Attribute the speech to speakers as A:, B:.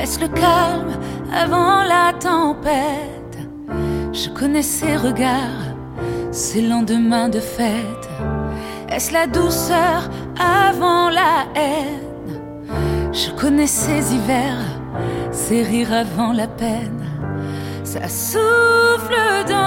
A: Est-ce le calme avant la tempête? Je connais ses regards, ses lendemains de fête. Est-ce la douceur avant la haine? Je connais ses hivers, ses rires avant la peine. Ça souffle dans